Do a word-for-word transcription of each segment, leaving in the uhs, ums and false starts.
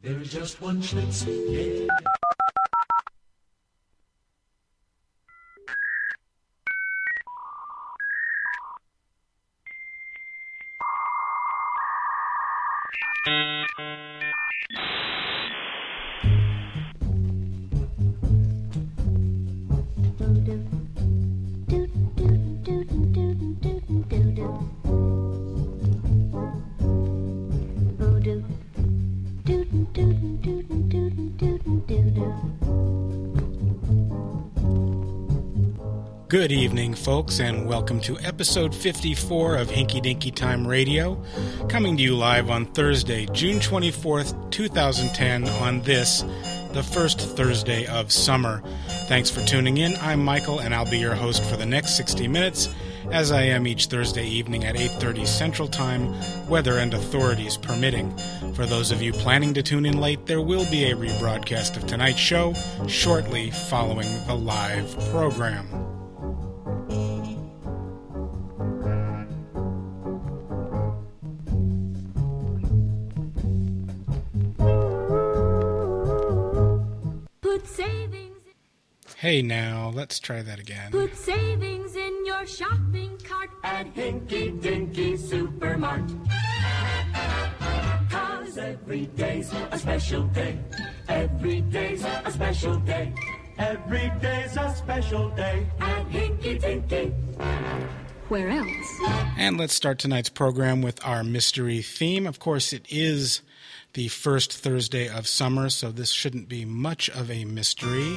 There's just one Schlitz, yeah. Good evening, folks, and welcome to episode fifty-four of Hinky Dinky Time Radio, coming to you live on Thursday, June twenty-fourth, twenty ten, on this, the first Thursday of summer. Thanks for tuning in. I'm Michael, and I'll be your host for the next sixty minutes, as I am each Thursday evening at eight thirty Central Time, weather and authorities permitting. For those of you planning to tune in late, there will be a rebroadcast of tonight's show shortly following the live program. Hey now, let's try that again. Put savings in your shopping cart at Hinky Dinky Supermart. 'Cause every day's a special day. Every day's a special day. Every day's a special day at Hinky Dinky. Where else? And let's start tonight's program with our mystery theme. Of course, it is the first Thursday of summer, so this shouldn't be much of a mystery.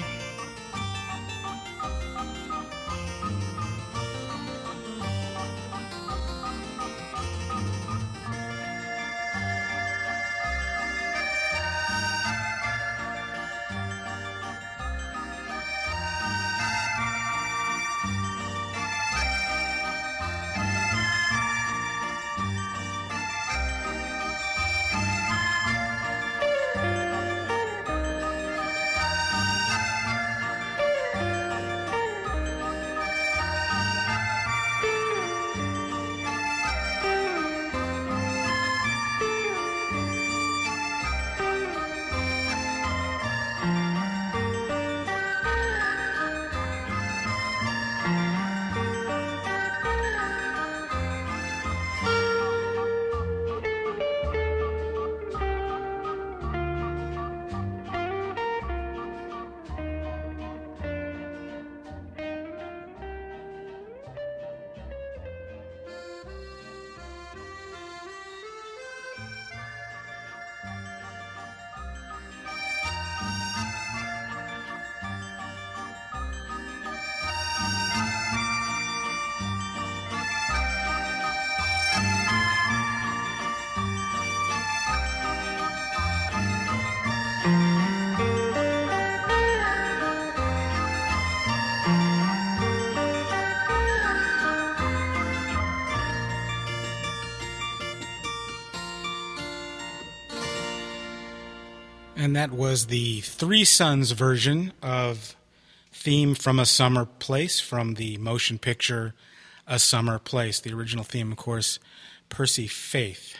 And that was the Three Sons version of Theme from a Summer Place from the motion picture A Summer Place. The original theme, of course, Percy Faith.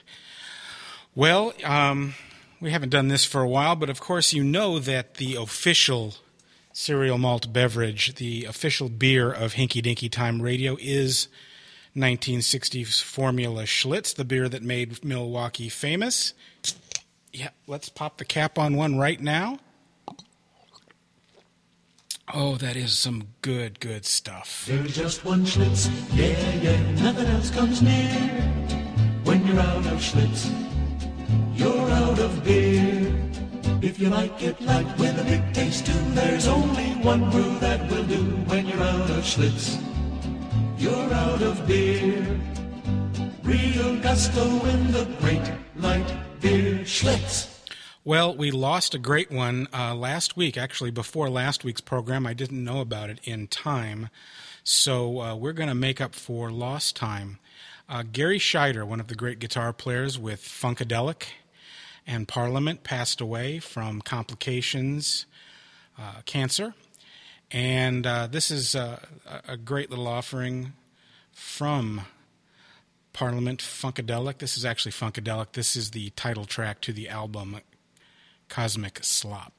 Well, um, we haven't done this for a while, but of course you know that the official cereal malt beverage, the official beer of Hinky Dinky Time Radio, is nineteen sixties Formula Schlitz, the beer that made Milwaukee famous. Yeah, let's pop the cap on one right now. Oh, that is some good, good stuff. There's just one Schlitz, yeah, yeah, nothing else comes near. When you're out of Schlitz, you're out of beer. If you like it light with a big taste too, there's only one brew that will do. When you're out of Schlitz, you're out of beer. Real gusto in the great light beer Schlitz. Well, we lost a great one uh, last week. Actually, before last week's program, I didn't know about it in time. So uh, we're going to make up for lost time. Uh, Gary Scheider, one of the great guitar players with Funkadelic and Parliament, passed away from complications, uh, cancer. And uh, this is uh, a great little offering from Parliament, Funkadelic. This is actually Funkadelic. This is the title track to the album Cosmic Slop.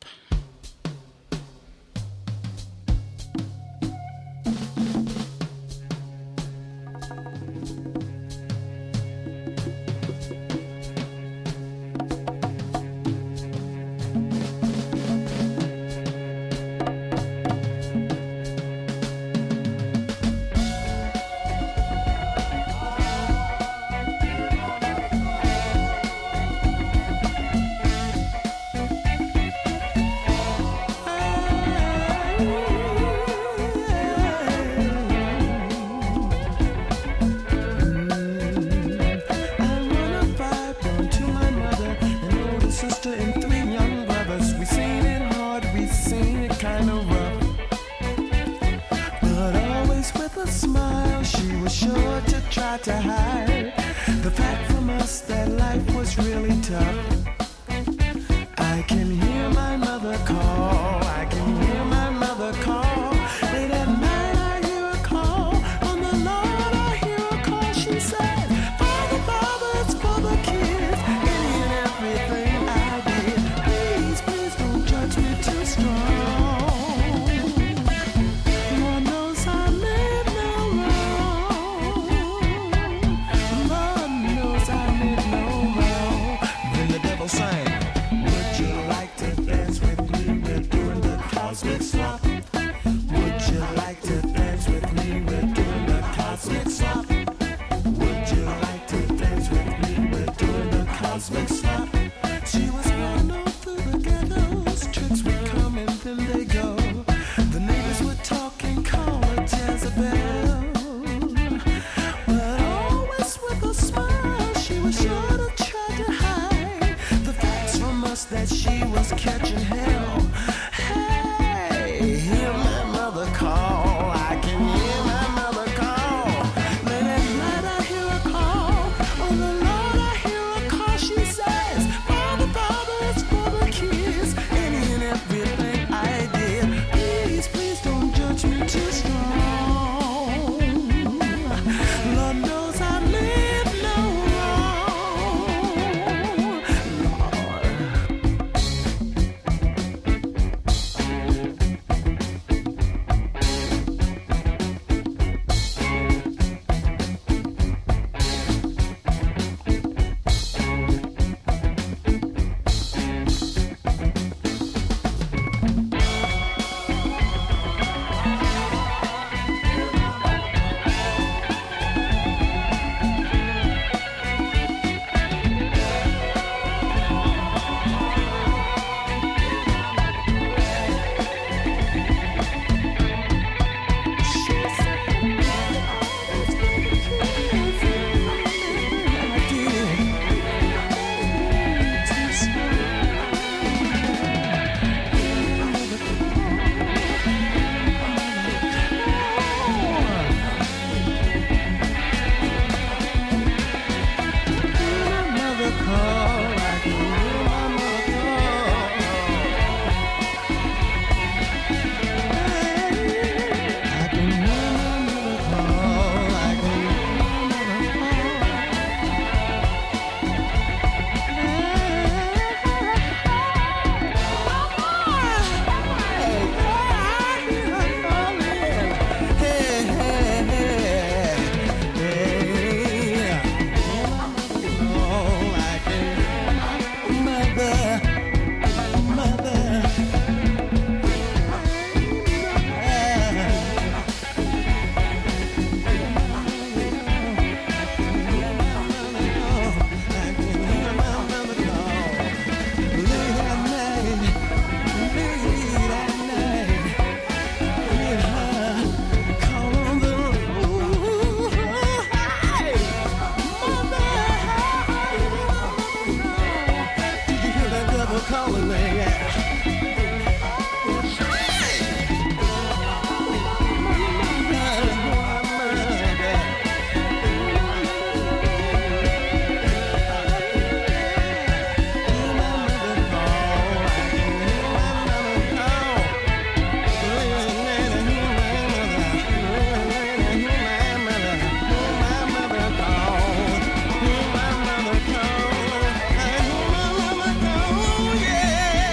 Yeah.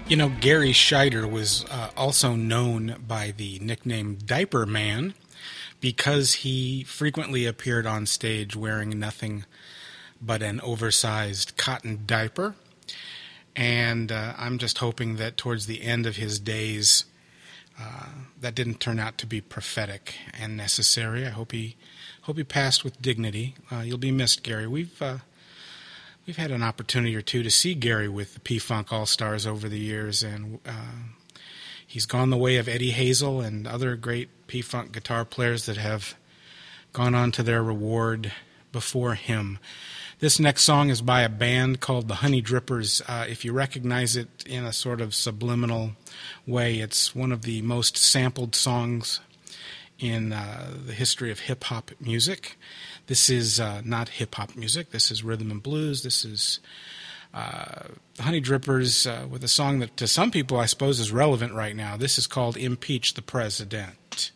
You know, Gary Scheider was uh, also known by the nickname Diaper Man because he frequently appeared on stage wearing nothing but an oversized cotton diaper. And uh, I'm just hoping that towards the end of his days, uh, that didn't turn out to be prophetic and necessary. I hope he hope he passed with dignity. Uh, you'll be missed, Gary. We've uh, we've had an opportunity or two to see Gary with the P-Funk All-Stars over the years, and uh, he's gone the way of Eddie Hazel and other great P-Funk guitar players that have gone on to their reward before him. This next song is by a band called the Honey Drippers. Uh, if you recognize it in a sort of subliminal way, it's one of the most sampled songs in uh, the history of hip-hop music. This is uh, not hip-hop music. This is rhythm and blues. This is uh, the Honey Drippers uh, with a song that to some people I suppose is relevant right now. This is called Impeach the President.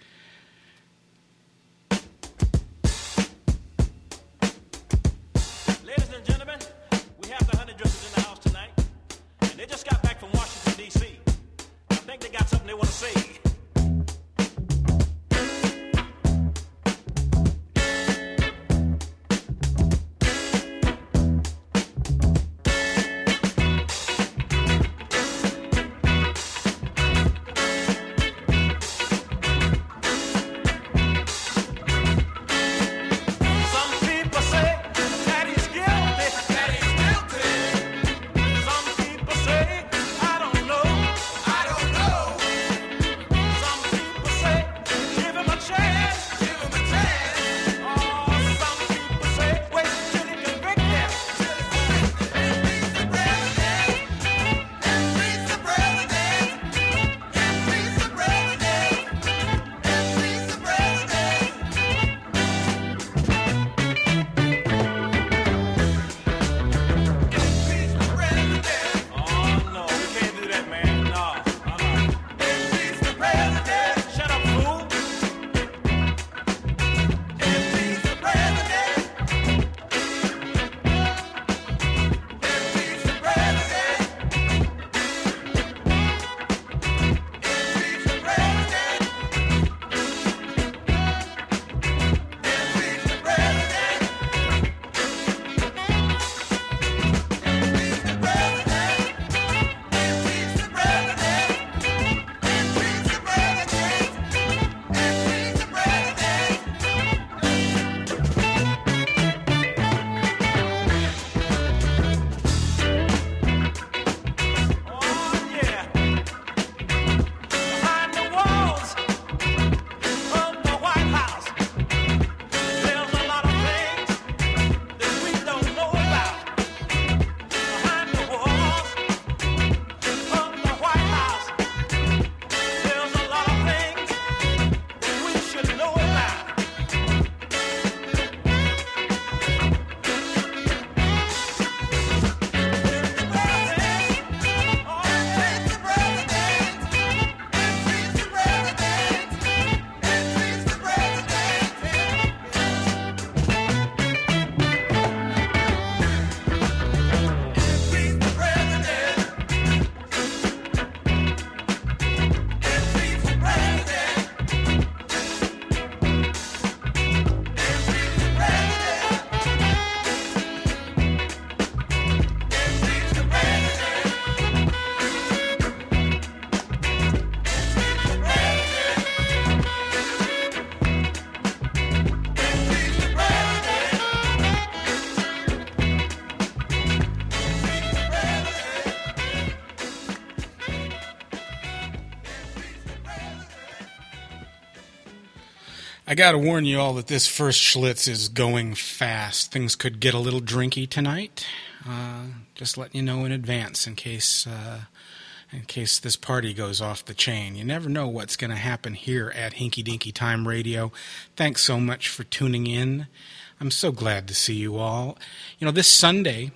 I got to warn you all that this first Schlitz is going fast. Things could get a little drinky tonight. Uh, just letting you know in advance in case uh, in case this party goes off the chain. You never know what's going to happen here at Hinky Dinky Time Radio. Thanks so much for tuning in. I'm so glad to see you all. You know, this Sunday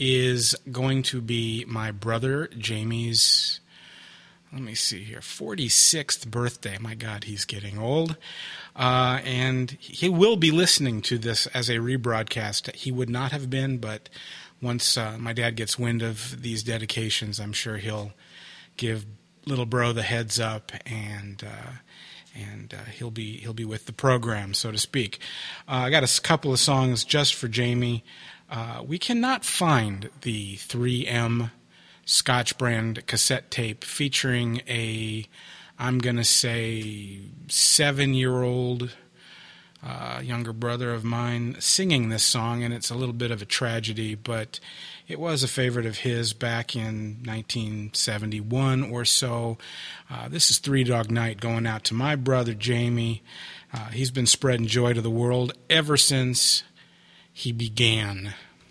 is going to be my brother Jamie's, let me see here, forty-sixth birthday. My God, he's getting old. Uh, and he will be listening to this as a rebroadcast. He would not have been, but once uh, my dad gets wind of these dedications, I'm sure he'll give little bro the heads up, and uh, and uh, he'll be he'll be with the program, so to speak. Uh, I got a couple of songs just for Jamie. Uh, we cannot find the three M Scotch brand cassette tape featuring a, I'm going to say, seven-year-old uh, younger brother of mine singing this song, and it's a little bit of a tragedy, but it was a favorite of his back in nineteen seventy-one or so. Uh, this is Three Dog Night going out to my brother Jamie. Uh, he's been spreading joy to the world ever since he began.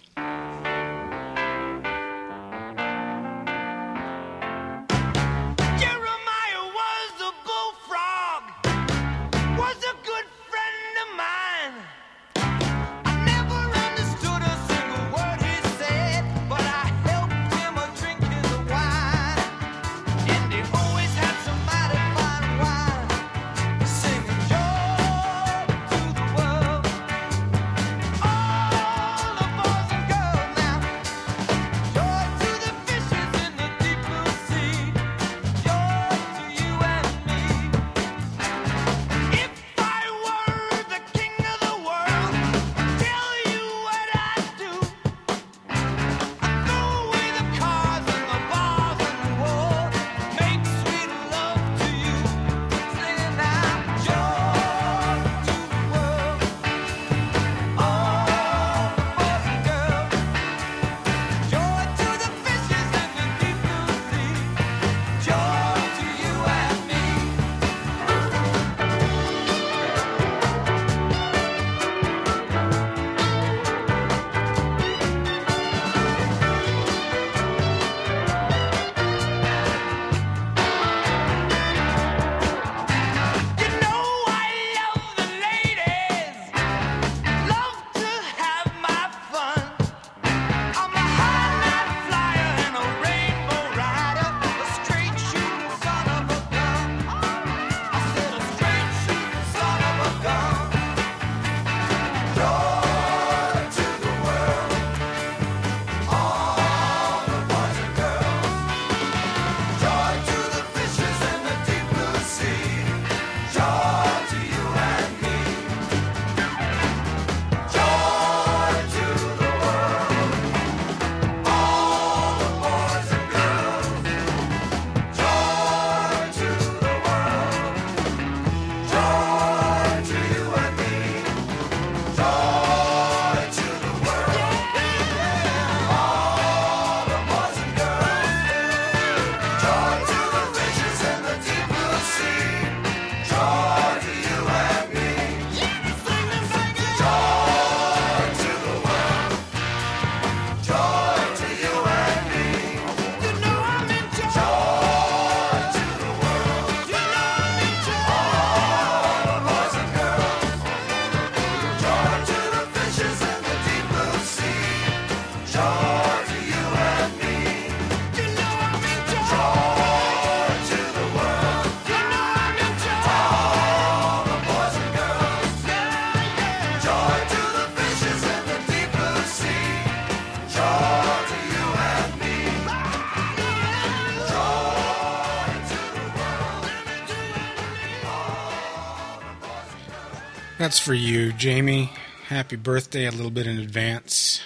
That's for you, Jamie. Happy birthday a little bit in advance.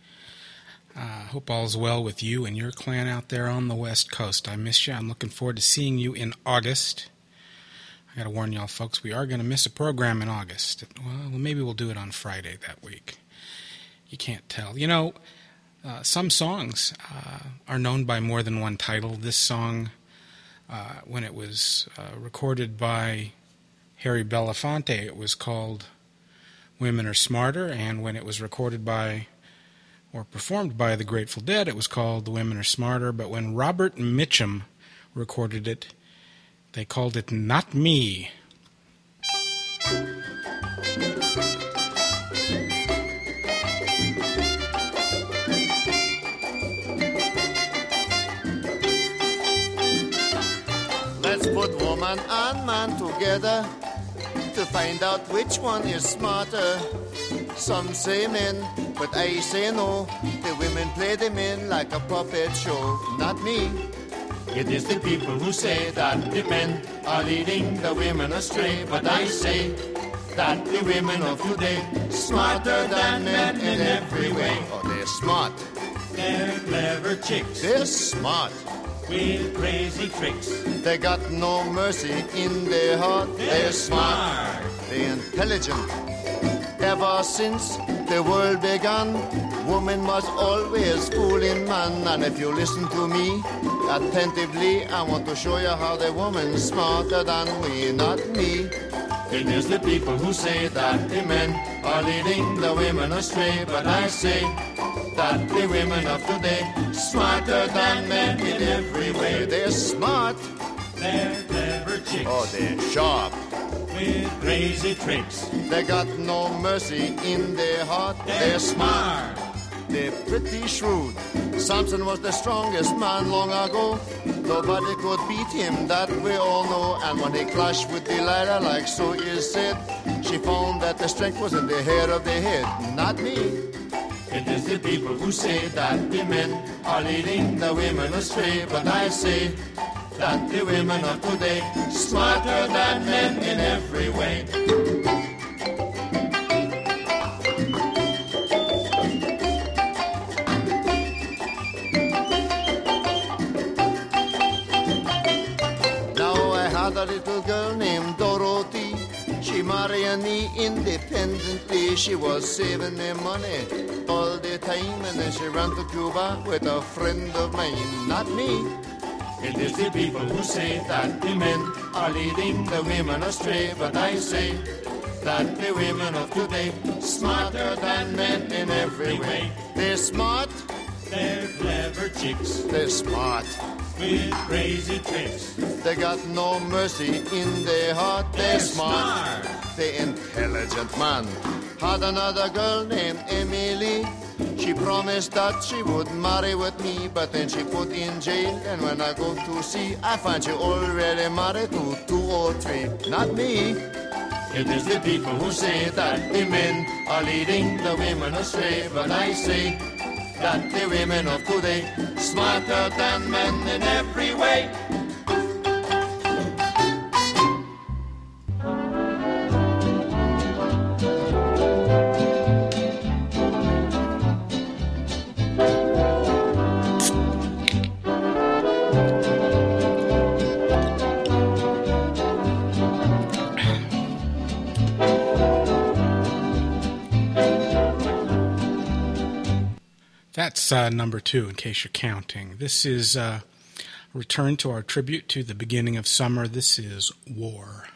Uh, hope all's well with you and your clan out there on the West Coast. I miss you. I'm looking forward to seeing you in August. I got to warn y'all, folks, we are going to miss a program in August. Well, maybe we'll do it on Friday that week. You can't tell. You know, uh, some songs uh, are known by more than one title. This song, uh, when it was uh, recorded by Harry Belafonte, it was called Women Are Smarter, and when it was recorded by or performed by the Grateful Dead, it was called The Women Are Smarter, but when Robert Mitchum recorded it, they called it Not Me. Let's put woman and man together to find out which one is smarter. Some say men, but I say no. The women play them in like a puppet show. Not me. It is the people who say that the men are leading the women astray. But I say that the women of today smarter than men in every way. Oh, they're smart. They're clever chicks. They're smart. With crazy tricks. They got no mercy in their heart. They're, they're smart. smart. They're intelligent. Ever since the world began, woman was always fooling man. And if you listen to me attentively, I want to show you how the woman's smarter than we, not me. It is the people who say that the men are leading the women astray. But I say that the women of today smarter than men in every way. They're smart. They're clever chicks. Oh, they're sharp. With crazy tricks. They got no mercy in their heart. They're, they're smart. smart. They're pretty shrewd. Samson was the strongest man long ago. Nobody could beat him, that we all know. And when he clashed with Delilah, like so is said, she found that the strength was in the hair of the head, not me. It is the people who say that the men are leading the women astray. But I say that the women of today smarter than men in every way. Now I had a little girl named Dorothy. She married me independently. She was saving me money all the time, and then she ran to Cuba with a friend of mine, not me. It is the people who say that the men are leading the women astray. But I say that the women of today smarter than men in every way. They're smart. They're clever chicks. They're smart. With crazy tricks. They got no mercy in their heart. They're, They're smart. smart. They're intelligent man. Had another girl named Emily. She promised that she would marry with me, but then she put in jail. And when I go to see, I find she already married to two or three. Not me. It is the people who say that the men are leading the women astray. But I say that the women of today smarter than men in every way. That's uh, number two, in case you're counting. This is uh, a return to our tribute to the beginning of summer. This is War.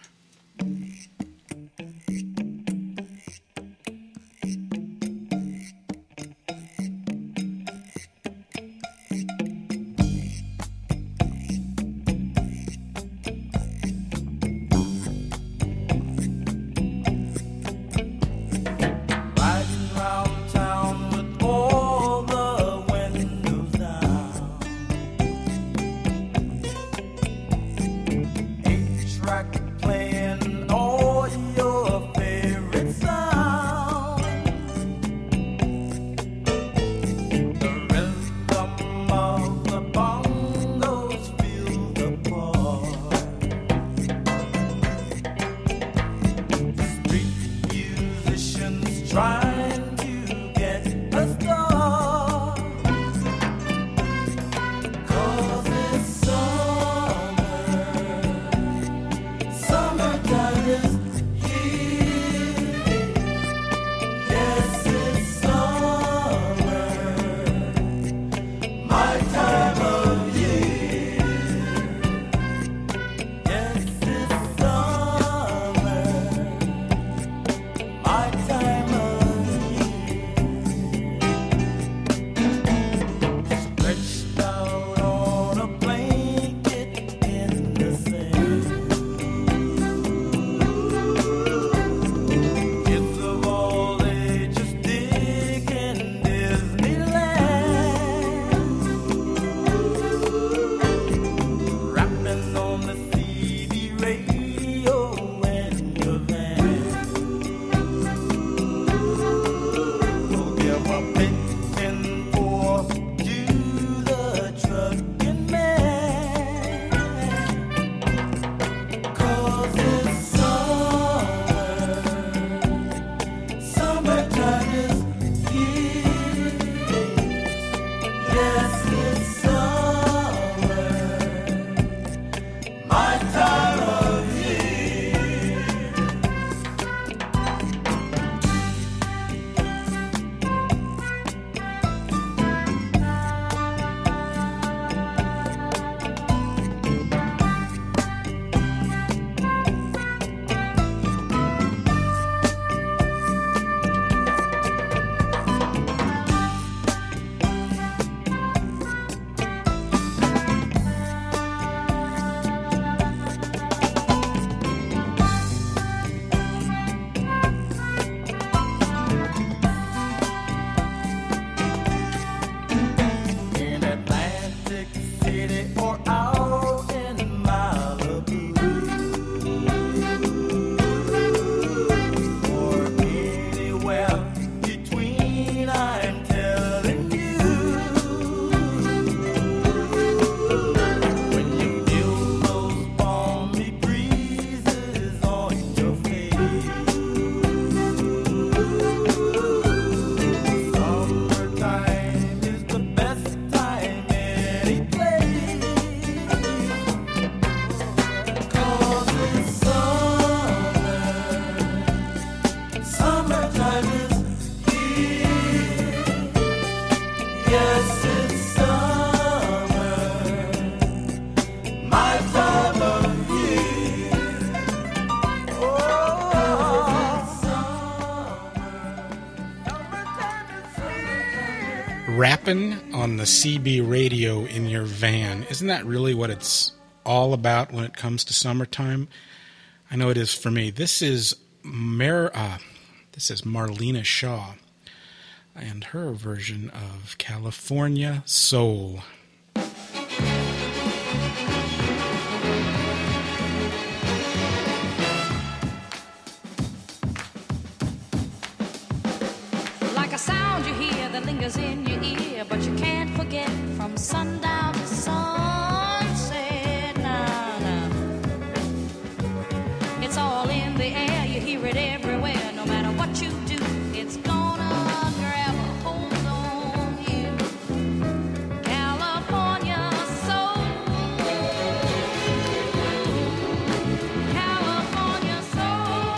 Rapping on the C B radio in your van. Isn't that really what it's all about when it comes to summertime? I know it is for me. This is Mar- uh, this is Marlena Shaw and her version of California Soul. Like a sound you hear that lingers in your ear, but you can't forget from sundown to sunset. Nah, nah. It's all in the air, you hear it everywhere. No matter what you do, it's gonna grab a hold on you. California soul, California soul.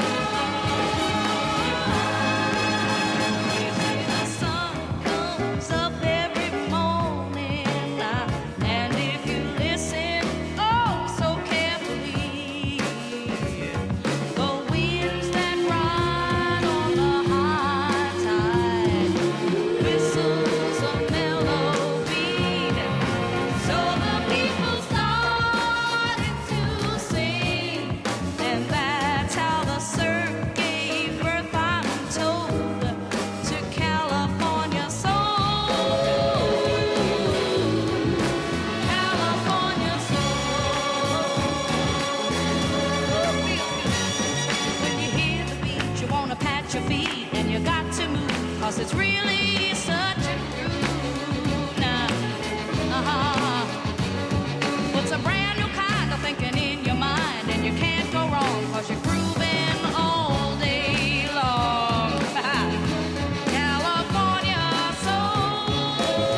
You see the sun comes up every morning, and if you listen, oh, so carefully, the winds that ride on the high tide whistles a melody, so the people started to sing, and that's how the surf gave birth, I'm told, to California soul, California soul. When you hear the beat, you wanna pat your feet, and you got to move, 'cause it's really such a groove now. Uh-huh. Puts a brand new kind of thinking in your mind, and you can't go wrong, 'cause you're grooving all day long. California soul,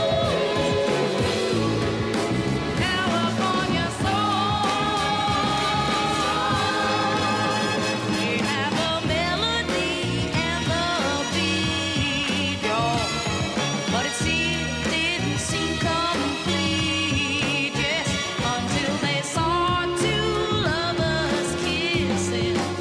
California soul. We have a melody and the beat, y'all, but it seemed didn't seem complete, yes, until they saw two lovers kissing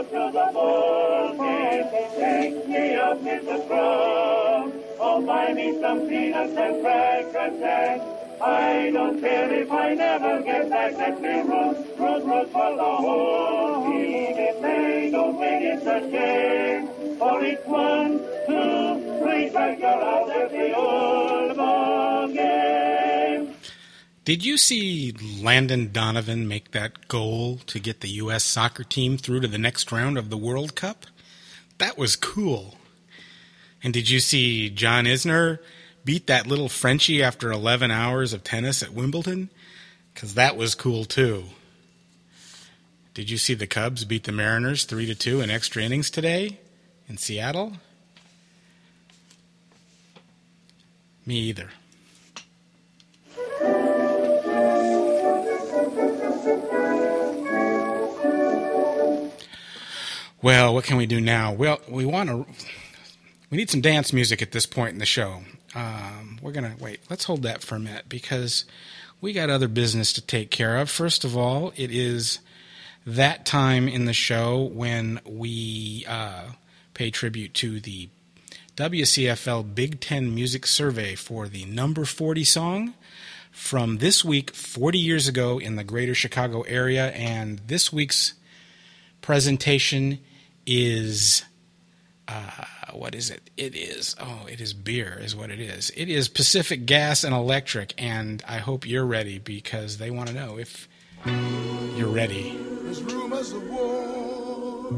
to the ball game. Take me up in the crowd. Oh, buy me some peanuts and cracker jack. I don't care if I never get back. Let me root, root, root for the whole team. If they don't win, it's a shame. For it's one, two, three, back you're out at the old ball game. Did you see Landon Donovan make that goal to get the U S soccer team through to the next round of the World Cup? That was cool. And did you see John Isner beat that little Frenchie after eleven hours of tennis at Wimbledon? Because that was cool too. Did you see the Cubs beat the Mariners three to two in extra innings today in Seattle? Me either. Well, what can we do now? Well, we want to. We need some dance music at this point in the show. Um, we're gonna wait. Let's hold that for a minute because we got other business to take care of. First of all, it is that time in the show when we uh, pay tribute to the W C F L Big Ten Music Survey for the number forty song from this week, forty years ago in the greater Chicago area. And this week's presentation is, uh, what is it? It is, oh, it is beer is what it is. It is Pacific Gas and Electric, and I hope you're ready because they want to know if you're ready. There's rumors of war.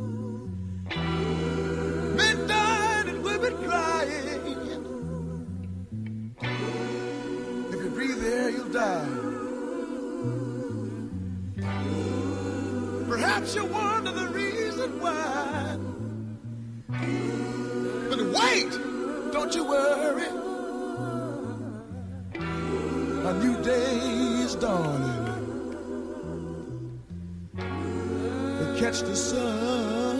Men died and women crying. If you breathe there, you'll die. Perhaps you wonder the reason why. But wait, don't you worry. A new day is dawning. We'll catch the sun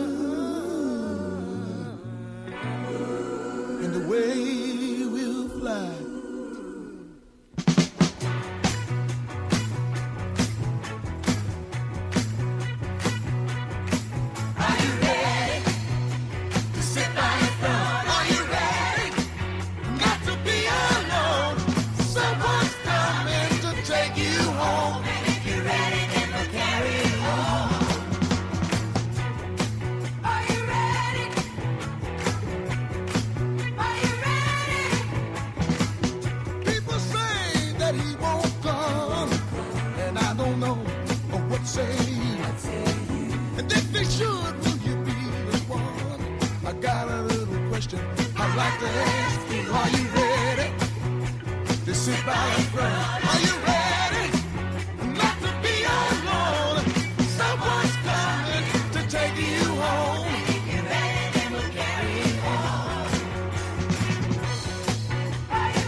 and away we'll fly. I'd like to ask you, are you ready to sit by and cry? Are you ready not to be alone? Someone's coming to take you home. And if you're ready, then we'll carry you home. Are you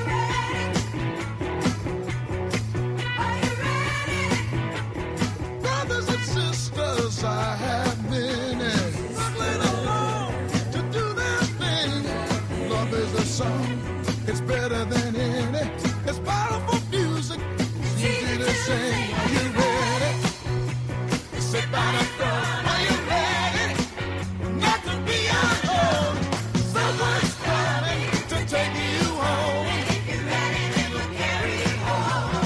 ready? Are you ready? Brothers and sisters, I have many struggling alone to do their thing. Love is a song, it's better than any. It's powerful music, it's easy to sing. Are you ready? Sit by the front. Are you ready? Not to be alone. Someone's coming to take you home. And if you're ready, then we'll carry you home.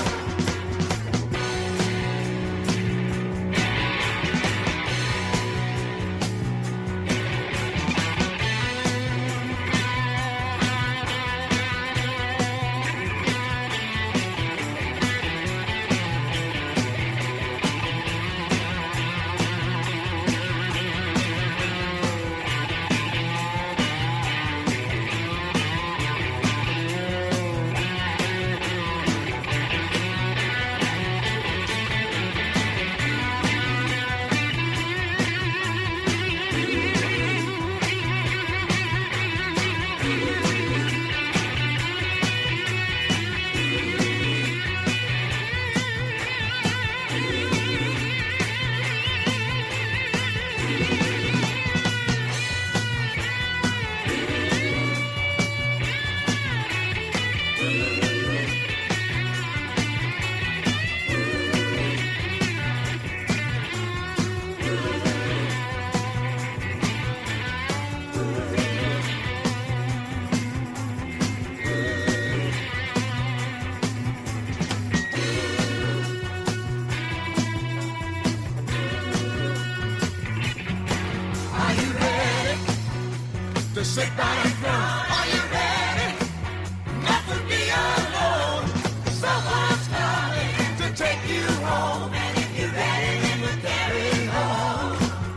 to sit down and drum. Are you ready? Not to be alone. Someone's coming to take you home. And if you're ready, then we'll carry home.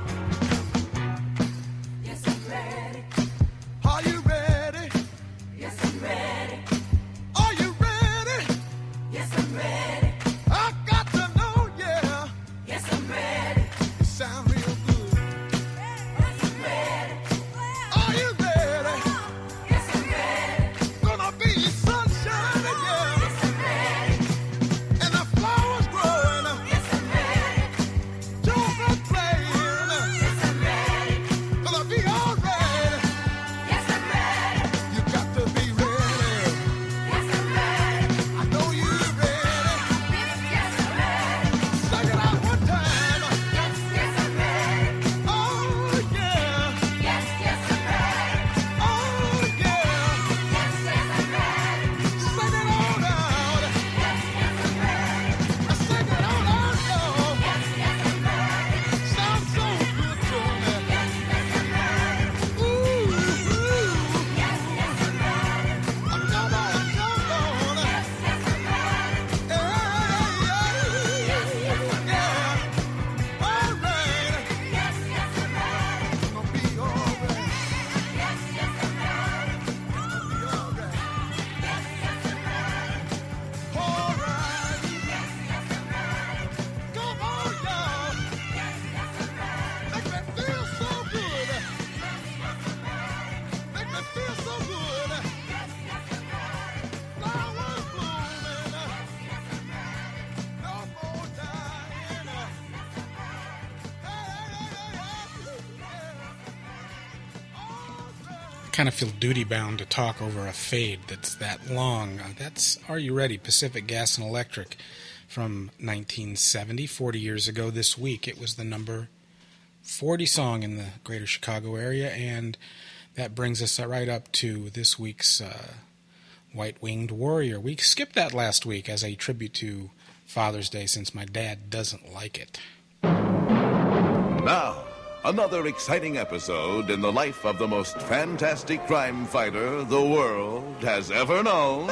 Yes, I'm ready. Are you ready? Yes, I'm ready. Are you ready? Yes, I'm ready. I got to know, yeah. Yes, I'm ready. You sound real good. Yes, I'm ready. Are you ready? Yes, I'm ready. Gonna be sunshine, yeah. Yes, I'm ready. And the flowers growing. Yes, I'm ready. Children playing. Yes, I'm ready. Gonna be alright. Yes, I'm ready. You got to be ready. Yes, I'm ready. I know you're ready. Yes, I'm ready. Sing it out one time. Yes, yes, I'm ready. Oh, yeah. Yes, yes, I'm ready. Oh, yeah. Yes, yes, I'm ready. Sing it all out. Yes, yes, I'm ready. Sing it all out, y'all. Yes, yes, I'm ready. Sounds so good to me. Yes, yes, I'm ready. Ooh, ooh. Yes, yes, I'm ready. I'm come on, come on. Yes, yes, I'm ready. Yeah, yeah, Yes, yes, I'm yeah. ready. All right. Yes, yes, I'm ready. Gonna be all right. Yes, yes, I'm ready. Gonna be all right. Yes, yes, I'm ready. All right. Yes, yes, I'm ready. Come on, y'all. Yes, yes, I'm ready. Make me feel so good. Yes, yes, I'm ready. Make me feel so good. Yes, yes, I'm ready. Flowers blooming. Yes, yes, I'm ready. No more dying. Hey, I kind of feel duty bound to talk over a fade that's that long. Uh, that's Are You Ready? Pacific Gas and Electric from nineteen seventy, forty years ago this week. It was the number forty song in the greater Chicago area, and that brings us right up to this week's uh, White-Winged Warrior. We skipped that last week as a tribute to Father's Day since my dad doesn't like it. Now, another exciting episode in the life of the most fantastic crime fighter the world has ever known.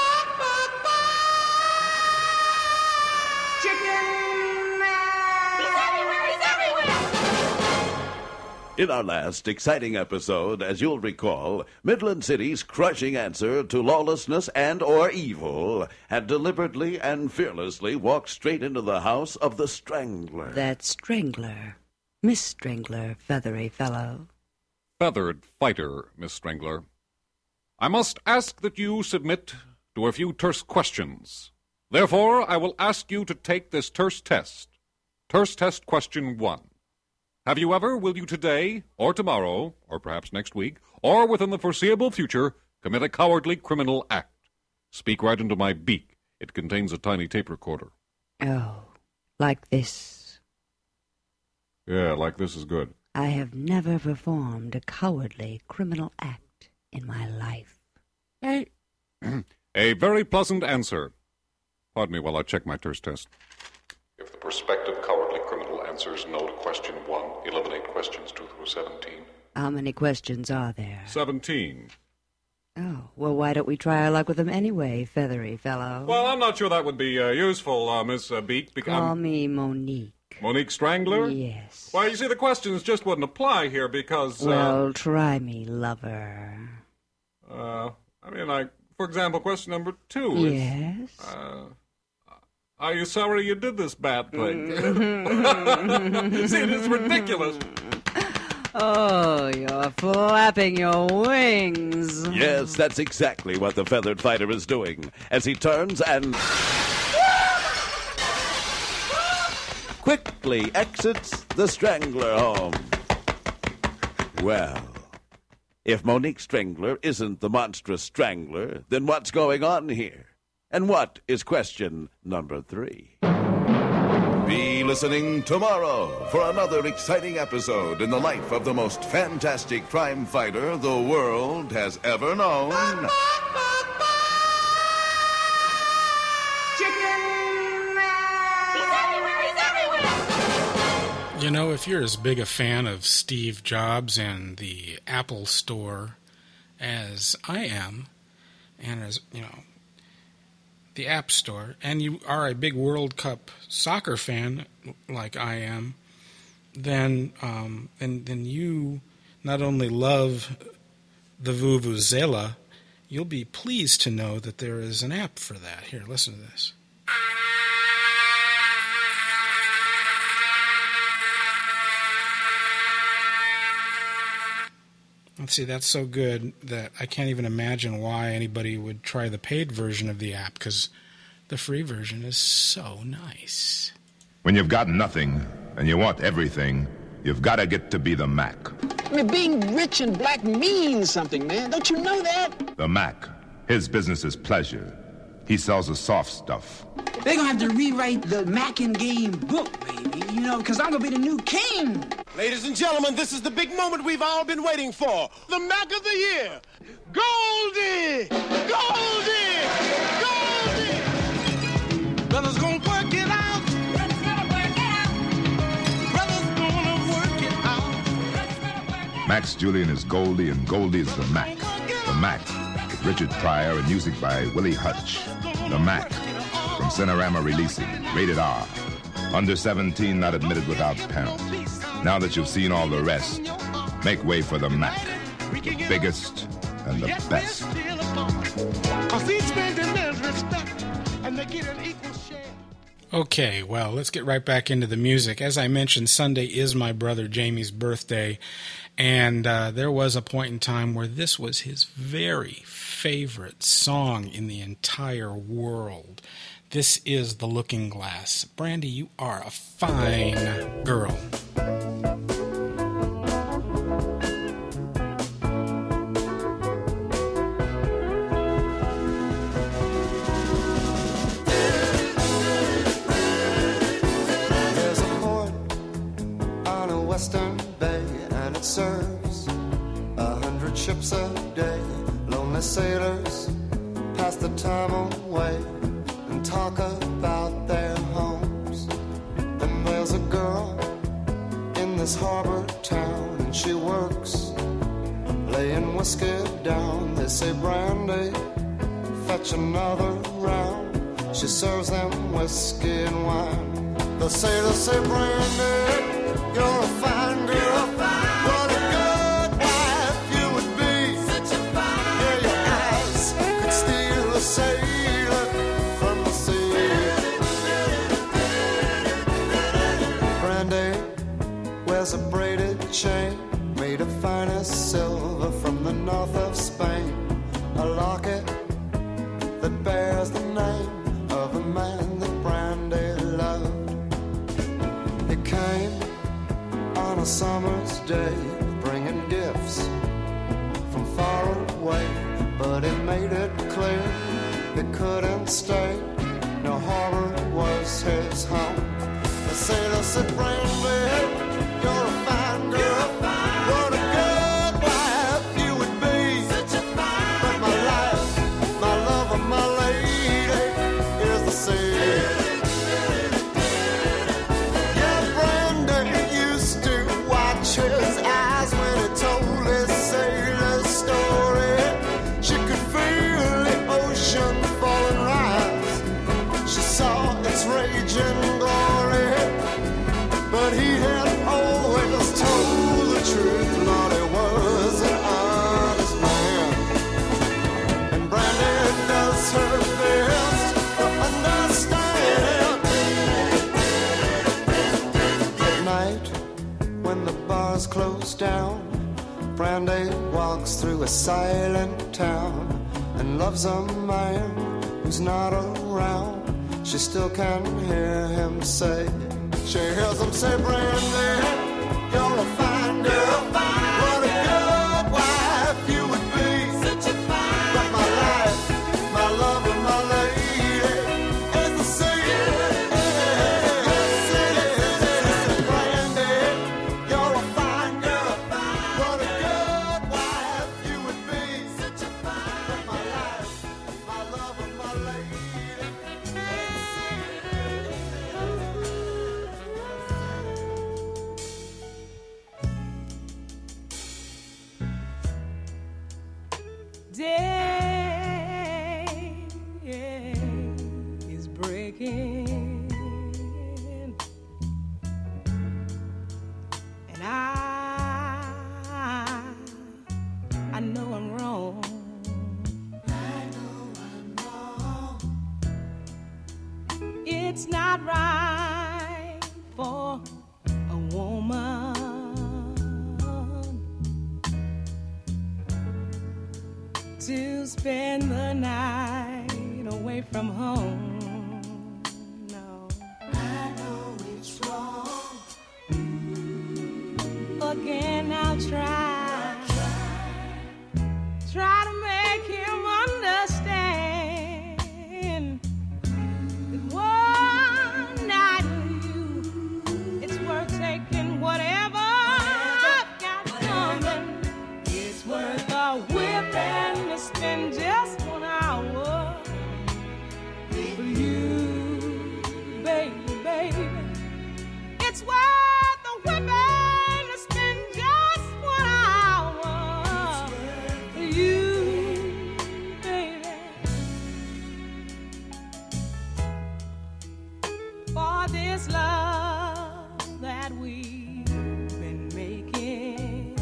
In our last exciting episode, as you'll recall, Midland City's crushing answer to lawlessness and or evil had deliberately and fearlessly walked straight into the house of the Strangler. That Strangler. Miss Strangler, feathery fellow. Feathered fighter, Miss Strangler. I must ask that you submit to a few terse questions. Therefore, I will ask you to take this terse test. Terse test question one. Have you ever, will you today, or tomorrow, or perhaps next week, or within the foreseeable future, commit a cowardly criminal act? Speak right into my beak. It contains a tiny tape recorder. Oh, like this. Yeah, like this is good. I have never performed a cowardly criminal act in my life. A, a very pleasant answer. Pardon me while I check my terse test. If the prospective cowardly criminal answers no to question one, eliminate questions two through seventeen. How many questions are there? Seventeen. Oh, well, why don't we try our luck with them anyway, feathery fellow? Well, I'm not sure that would be uh, useful, uh, Miss uh, Beak. Because Call I'm me Monique. Monique Strangler? Yes. Well, you see, the questions just wouldn't apply here because... Uh, Well, try me, lover. Uh, I mean, like, for example, question number two is... Yes? Uh, are you sorry you did this bad thing? See, it is ridiculous. Oh, you're flapping your wings. Yes, that's exactly what the feathered fighter is doing as he turns and quickly exits the Strangler home. Well, if Monique Strangler isn't the monstrous Strangler, then what's going on here? And what is question number three? Be listening tomorrow for another exciting episode in the life of the most fantastic crime fighter the world has ever known. You know, if you're as big a fan of Steve Jobs and the Apple Store as I am, and as, you know, the App Store, and you are a big World Cup soccer fan like I am, then um, then, then you not only love the Vuvuzela, you'll be pleased to know that there is an app for that. Here, listen to this. Let's see, that's so good that I can't even imagine why anybody would try the paid version of the app, because the free version is so nice. When you've got nothing and you want everything, you've got to get to be the Mac. I mean, being rich and black means something, man. Don't you know that? The Mac. His business is pleasure. He sells the soft stuff. They're going to have to rewrite the Mac and Game book, baby, you know, because I'm going to be the new king. Ladies and gentlemen, this is the big moment we've all been waiting for. The Mac of the Year. Goldie! Goldie! Goldie! Brothers gonna work it out. Brothers gonna work it out. Brothers gonna work it out. Max Julian is Goldie, and Goldie is the Mac. The Mac, with Richard Pryor and music by Willie Hutch. The Mac, from Cinerama Releasing, rated R. Under seventeen, not admitted without parent. Now that you've seen all the rest, make way for the Mac. The biggest and the best. Okay, well, let's get right back into the music. As I mentioned, Sunday is my brother Jamie's birthday, and uh, there was a point in time where this was his very favorite song in the entire world. This is The Looking Glass. Brandy, you are a fine girl. There's a port on a western bay, and it serves a hundred ships a day. Lonely sailors pass the time away and talk about their homes. And there's a girl in this harbor town, and she works laying whiskey down. They say, Brandy, fetch another round. She serves them whiskey and wine. The sailors say, Brandy, you're a fine girl. What a good wife you would be. Such a fine yeah, your eyes could steal a sailor from the sea. Brandy wears a braided chain made of finest silver from the north of Spain. A locket that bears the name of a man that Brandy loved. He came on a summer's day, bringing gifts from far away, but he made it clear he couldn't stay. No harbor was his home. The sailor said, Brandy, you're a fine girl. What a good wife you would be. Such a fine but my life, my love, and my lady is the sea. Yeah, Brandy used to watch his eyes when he told his sailor story. She could feel the ocean fall and rise. She saw its raging glory, but he had always told the truth. Lord, he was an honest man, and Brandy does her best to understand. At night, when the bars close down, Brandy walks through a silent town and loves a man who's not around. She still can hear him say, she hears him say, Brandy, you're a fine girl. What a good wife you would be. Such a fine but my life, my love, and my lady is the sea. Brandy, you're a fine girl. What a good wife you would be. Such a fine but my life, my love, and my lady. day is breaking, and I, I know I'm wrong. I know I'm wrong. It's not right for a woman to spend the night away from home. No, I know it's wrong. Again, I'll try, try to make him understand that one night with you, it's worth taking whatever I've got coming. It's worth a whipping to spend just one hour with you, baby, baby. It's worth a whipping to spend just one hour with you, baby. For this love that we've been making,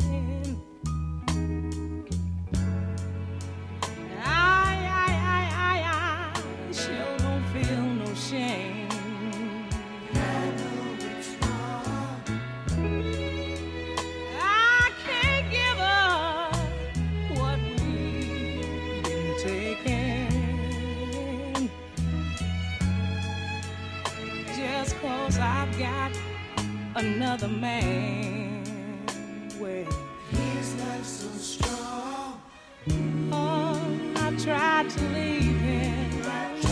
I, I, I, I, I sure don't feel no shame. I know it's wrong. I can't give up what we've been taking just 'cause I've got another man. Well, his love's so strong. Oh, I tried to leave him,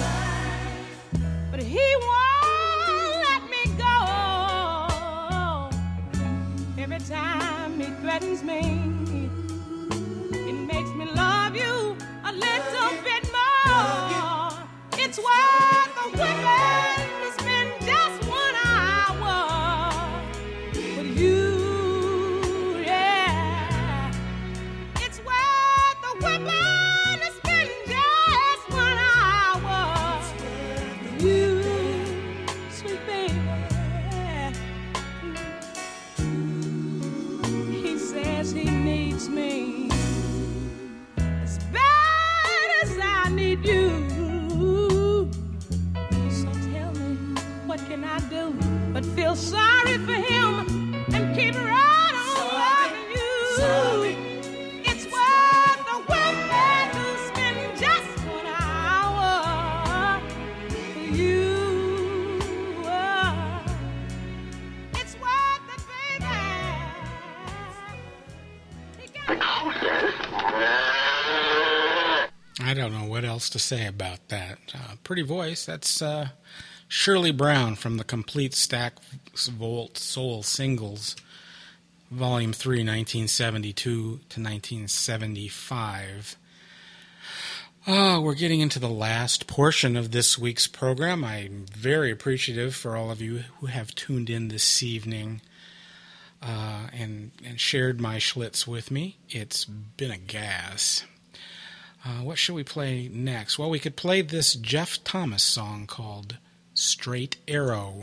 but he won't let me go. Every time he threatens me, it makes me love you a little bit more. It's worth a whipping to spend just one hour with you, yeah. It's worth a whipping to spend just one hour with you, sweet baby. He says he needs me as bad as I need you. So tell me, what can I do but feel sorry for him and keep right on loving you? It's worth a whipping to spend just one hour with you. Oh, it's worth it, baby. I don't know what else to say about that. Uh, pretty voice. That's uh, Shirley Brown from the Complete Stack Volt Soul Singles, Volume three, nineteen seventy-two to nineteen seventy-five. Oh, we're getting into the last portion of this week's program. I'm very appreciative for all of you who have tuned in this evening uh, and, and shared my Schlitz with me. It's been a gas. Uh, what should we play next? Well, we could play this Jeff Thomas song called Straight Arrow.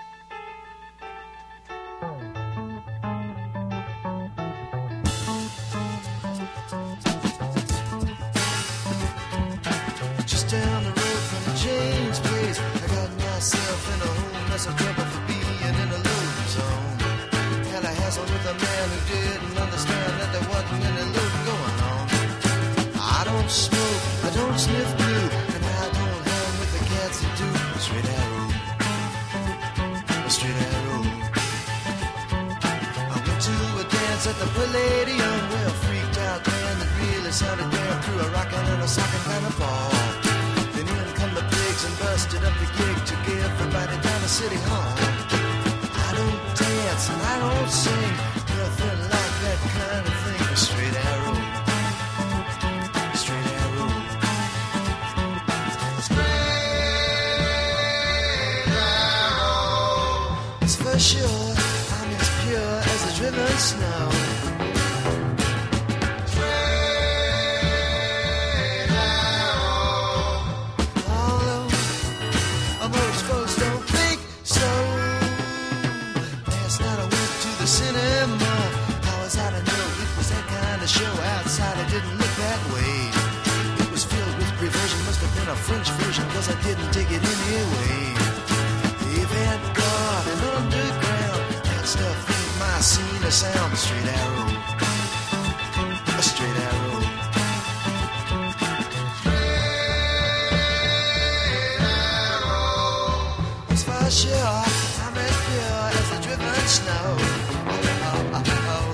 Just down the road from the James place, I got myself in a whole mess of trouble for being in a loading zone. Had a hassle with a man who didn't understand that there wasn't any loading going on. I don't smoke, I don't sniff glue, and I don't hang with the cats that do a straight arrow, a straight arrow. I went to a dance at the Palladium, well freaked out man that really sounded damn through a rockin' and a sockin' kind of ball. Then in come the pigs and busted up the gig to get everybody down to City Hall. I don't dance and I don't sing, nothing like that kind of thing, a straight arrow. For sure, I'm as pure as the driven snow. Straight kind of show outside, it didn't look that way. It was filled with perversion, must have been a French version, cause I didn't dig it anyway. Avant-garde and underground, that stuff ain't my scene of sound. A straight arrow, a straight arrow. Straight arrow. As far as sure, I'm as pure as the driven snow. Oh, oh, oh, oh.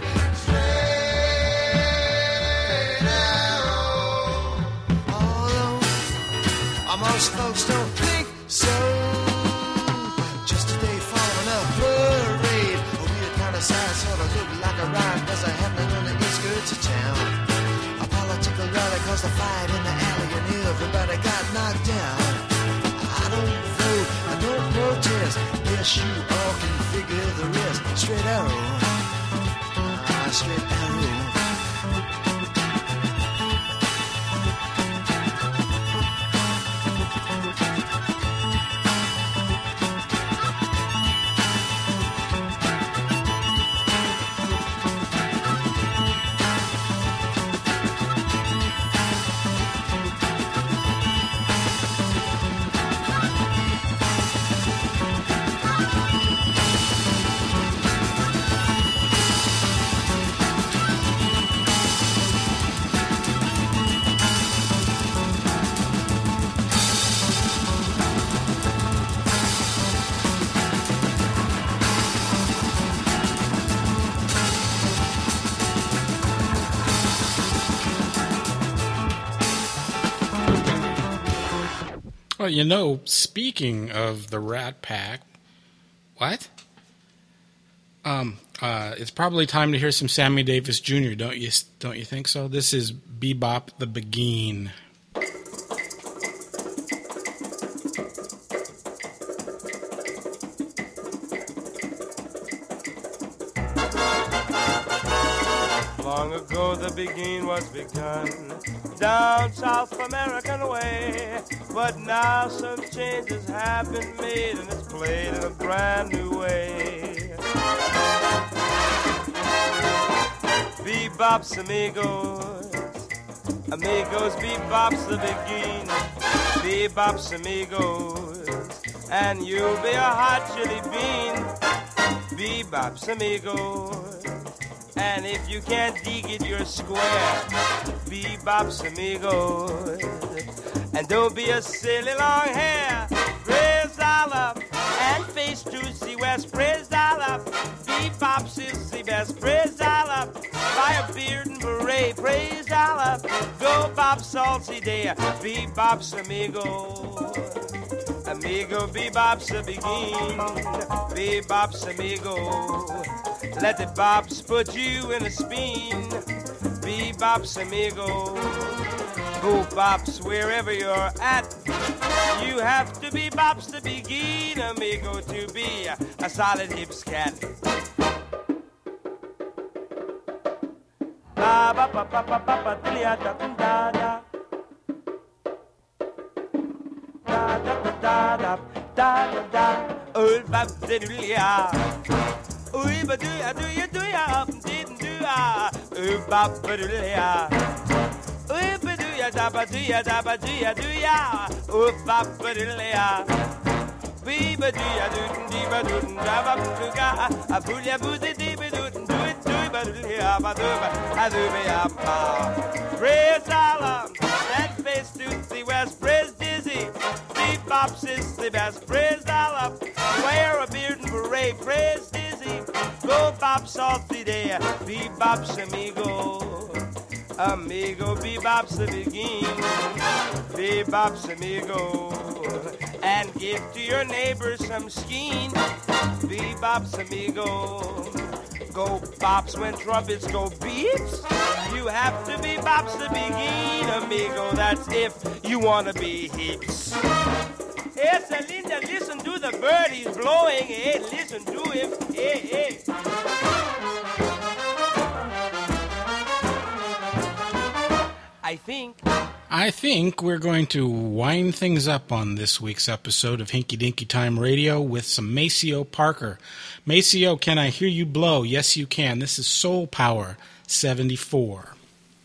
Straight arrow. Although most folks don't think so. Just today following a parade, a weird kind of size, sort of looked like a ride, cause I happened on the outskirts of town. A political rally caused a fight in the alley and everybody got knocked down. I don't vote, I don't protest, guess you all can figure the rest. Straight arrow, ah, straight arrow. Well, you know, speaking of the Rat Pack, what? Um, uh, it's probably time to hear some Sammy Davis Junior Don't you? Don't you think so? This is Bebop the Beguine. Long ago the beguine was begun down South American way, but now some changes have been made and it's played in a brand new way. Bebops amigos, amigos, bebops the beguine, bebops amigos, and you'll be a hot chili bean. Bebops amigos. And if you can't dig it, you're square. Bebops amigos. And don't be a silly long hair. Praise Allah and face to see west. Praise Allah. Bebops is the best. Praise Allah. By a beard and beret. Praise Allah. Go bop salty day. Bebops amigos. Amigo, bebops a begin. Bebops amigo. Let the bops put you in a spin. Bebops amigo. Go bops wherever you're at. You have to be bops to begin, amigo, to be a, a solid hips cat. Ba ba ba ba ba ba ba da da da da. Da da da da da da da. Oh, bab de dulia. Ooh, ba do ya, do ya, do ya, didn't do ya. Ooh, ba ba do ya. Ooh, ba do ya, da ba do ya, da ba do ya, do ya. Ooh, ba ba do ya. Wee ba do ya, do dee ba do da ba do ga. A boo ya boo dee dee ba do do it do ba do ya ba do ba a do ba ya pa. Praise Allah, that face to the west. Praise Dizzy, Bebops is the best. Praise Allah, wear a beard and beret. Praise Dizzy. Go bop salty day, bebops amigo, amigo, bebops the begin, bebops amigo, and give to your neighbor some skein, bebops amigo. Go bops when trumpets go beeps. You have to be bops the begin, amigo. That's if you wanna be heaps. Hey, Celinda, listen to the birdies blowing. Hey, listen to him. Hey, hey. I think... I think we're going to wind things up on this week's episode of Hinky Dinky Time Radio with some Maceo Parker. Maceo, can I hear you blow? Yes, you can. This is Soul Power, seventy-four.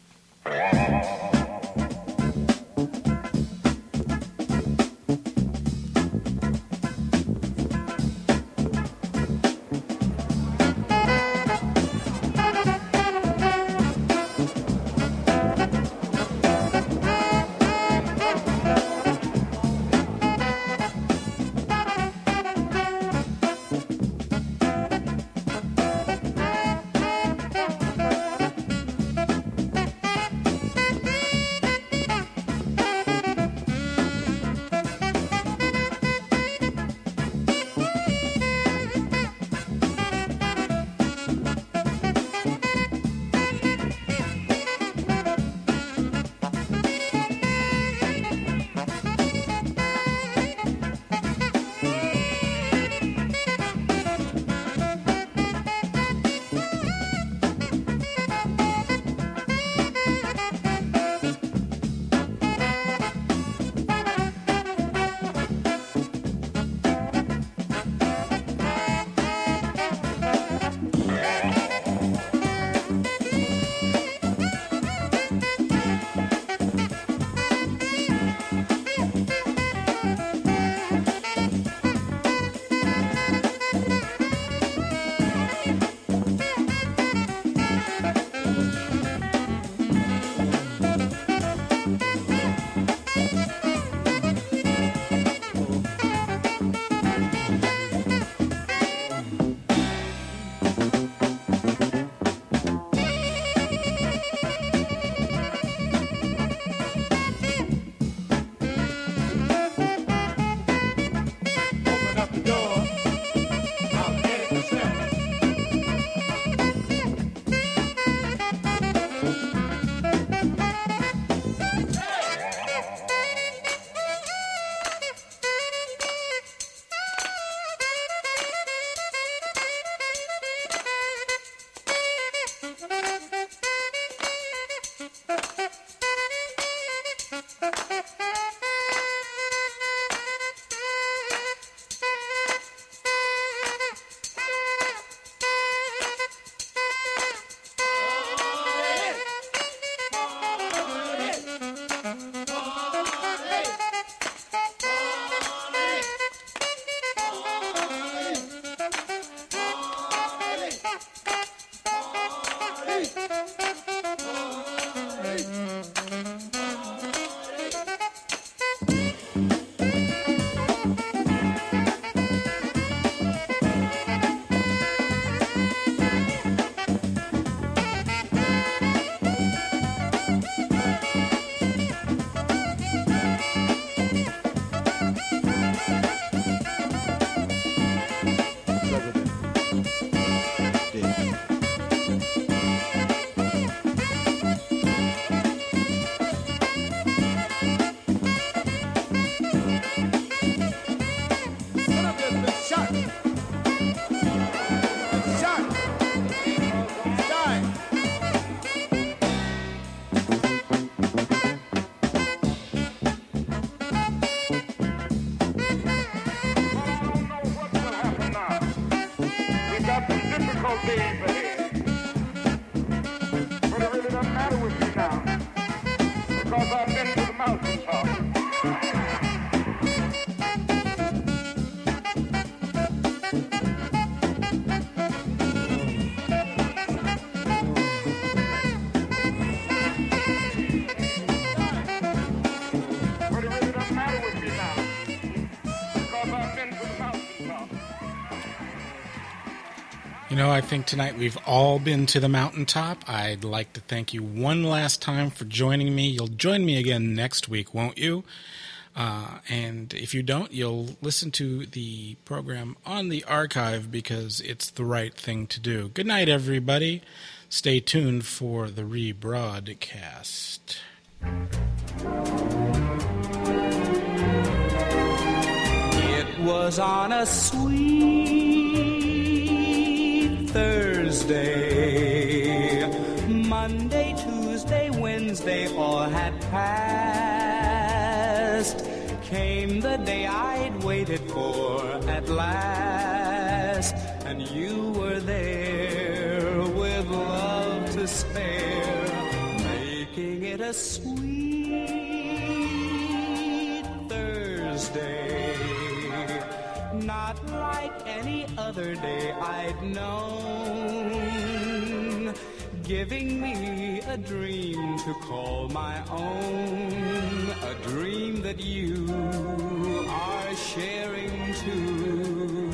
You know, I think tonight we've all been to the mountaintop. I'd like to thank you one last time for joining me. You'll join me again next week, won't you? Uh, and if you don't, you'll listen to the program on the archive because it's the right thing to do. Good night, everybody. Stay tuned for the rebroadcast. It was on a sweet Thursday, Monday, Tuesday, Wednesday, all had passed. Came the day I'd waited for at last, and you were there with love to spare. it a sweet Thursday, not like any other day I'd known, giving me a dream to call my own, a dream that you are sharing too.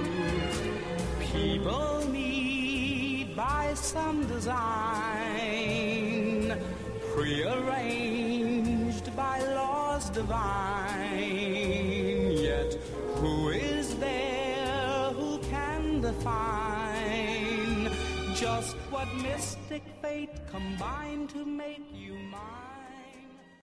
People meet by some design, prearranged by laws divine, yet who is there who can define just what mystic fate combined to make you mine?